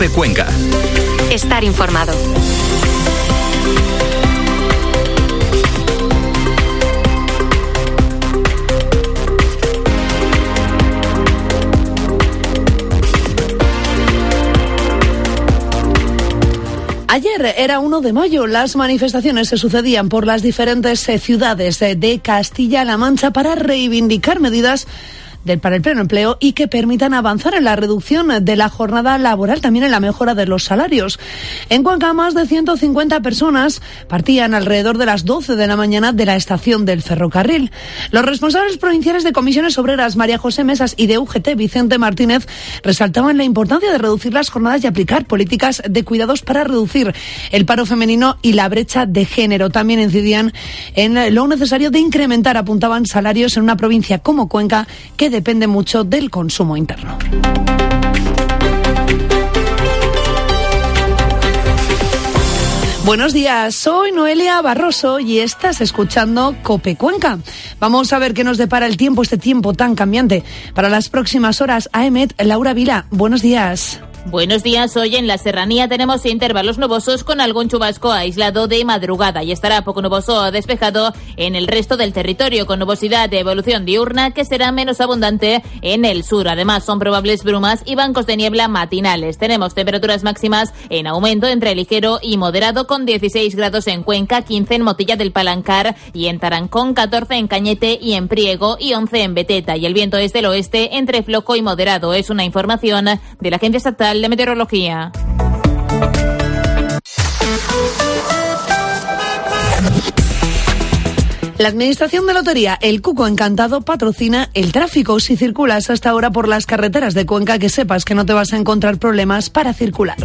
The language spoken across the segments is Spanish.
COPE Cuenca. Estar informado. Ayer era 1 de mayo, las manifestaciones se sucedían por las diferentes ciudades de Castilla-La Mancha para reivindicar medidas para el pleno empleo y que permitan avanzar en la reducción de la jornada laboral, también en la mejora de los salarios. En Cuenca, más de 150 personas partían alrededor de las 12 de la mañana de la estación del ferrocarril. Los responsables provinciales de comisiones obreras, María José Mesas, y de UGT, Vicente Martínez, resaltaban la importancia de reducir las jornadas y aplicar políticas de cuidados para reducir el paro femenino y la brecha de género. También incidían en lo necesario de incrementar, apuntaban, salarios en una provincia como Cuenca, que depende mucho del consumo interno. Buenos días, soy Noelia Barroso y estás escuchando COPE Cuenca. Vamos a ver qué nos depara el tiempo, este tiempo tan cambiante. Para las próximas horas, AEMET, Laura Vila, buenos días. Buenos días. Hoy en la serranía tenemos intervalos nubosos con algún chubasco aislado de madrugada y estará poco nuboso o despejado en el resto del territorio, con nubosidad de evolución diurna que será menos abundante en el sur. Además, son probables brumas y bancos de niebla matinales. Tenemos temperaturas máximas en aumento entre ligero y moderado, con 16 grados en Cuenca, 15 en Motilla del Palancar y en Tarancón, 14 en Cañete y en Priego y 11 en Beteta. Y el viento es del oeste entre flojo y moderado. Es una información de la Agencia Estatal de Meteorología. La Administración de Lotería El Cuco Encantado patrocina el tráfico. Si circulas hasta ahora por las carreteras de Cuenca, que sepas que no te vas a encontrar problemas para circular.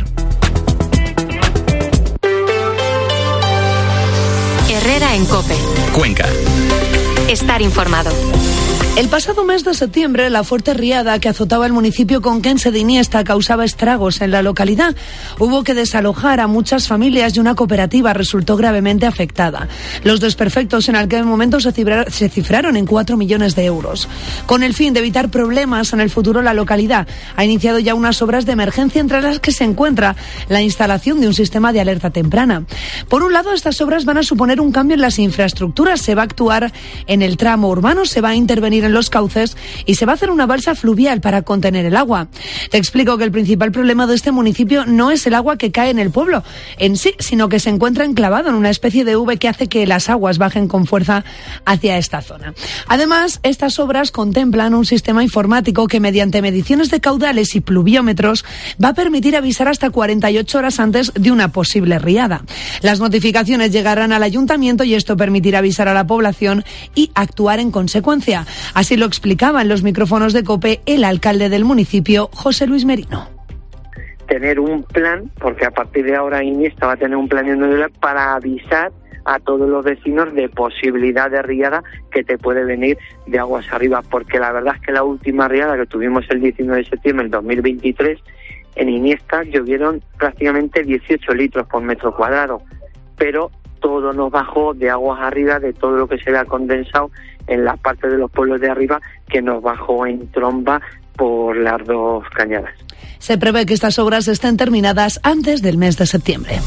Herrera en COPE. Cuenca. Estar informado. El pasado mes de septiembre, la fuerte riada que azotaba el municipio conquense de Iniesta causaba estragos en la localidad. Hubo que desalojar a muchas familias y una cooperativa resultó gravemente afectada. Los desperfectos en aquel momento se cifraron en 4 millones de euros. Con el fin de evitar problemas en el futuro, la localidad ha iniciado ya unas obras de emergencia, entre las que se encuentra la instalación de un sistema de alerta temprana. Por un lado, estas obras van a suponer un cambio en las infraestructuras. Se va a actuar en el tramo urbano, se va a intervenir en los cauces y se va a hacer una balsa fluvial para contener el agua. Te explico que el principal problema de este municipio no es el agua que cae en el pueblo en sí, sino que se encuentra enclavado en una especie de V que hace que las aguas bajen con fuerza hacia esta zona. Además, estas obras contemplan un sistema informático que, mediante mediciones de caudales y pluviómetros, va a permitir avisar hasta 48 horas antes de una posible riada. Las notificaciones llegarán al ayuntamiento y esto permitirá avisar a la población y actuar en consecuencia. Así lo explicaba en los micrófonos de COPE el alcalde del municipio, José Luis Merino. Tener un plan, porque a partir de ahora Iniesta va a tener un plan individual para avisar a todos los vecinos de posibilidad de riada que te puede venir de aguas arriba, porque la verdad es que la última riada que tuvimos el 19 de septiembre del 2023, en Iniesta llovieron prácticamente 18 litros por metro cuadrado, pero todo nos bajó de aguas arriba, de todo lo que se había condensado en la parte de los pueblos de arriba, que nos bajó en tromba por las dos cañadas. Se prevé que estas obras estén terminadas antes del mes de septiembre.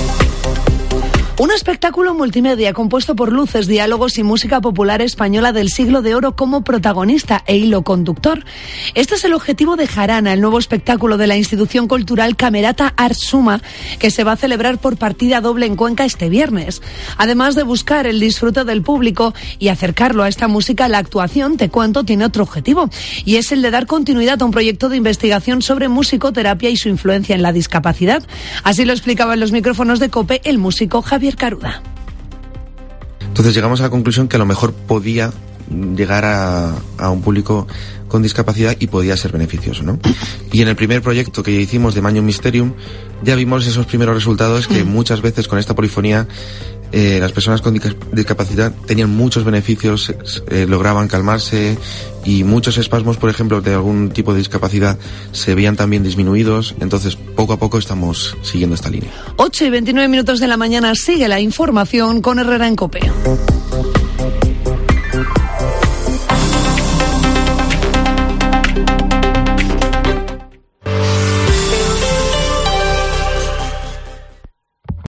Un espectáculo multimedia compuesto por luces, diálogos y música popular española del siglo de oro como protagonista e hilo conductor. Este es el objetivo de Jarana, el nuevo espectáculo de la institución cultural Camerata Art Suma, que se va a celebrar por partida doble en Cuenca este viernes. Además de buscar el disfrute del público y acercarlo a esta música, la actuación, te cuento, tiene otro objetivo, y es el de dar continuidad a un proyecto de investigación sobre musicoterapia y su influencia en la discapacidad. Así lo explicaba en los micrófonos de COPE el músico Javier Caruda. Entonces llegamos a la conclusión que a lo mejor podía llegar a un público con discapacidad y podía ser beneficioso, ¿no? Y en el primer proyecto que hicimos de Magnum Mysterium ya vimos esos primeros resultados, que muchas veces con esta polifonía las personas con discapacidad tenían muchos beneficios, lograban calmarse y muchos espasmos, por ejemplo, de algún tipo de discapacidad se veían también disminuidos. Entonces, poco a poco estamos siguiendo esta línea. 8:29 de la mañana, sigue la información con Herrera en COPE.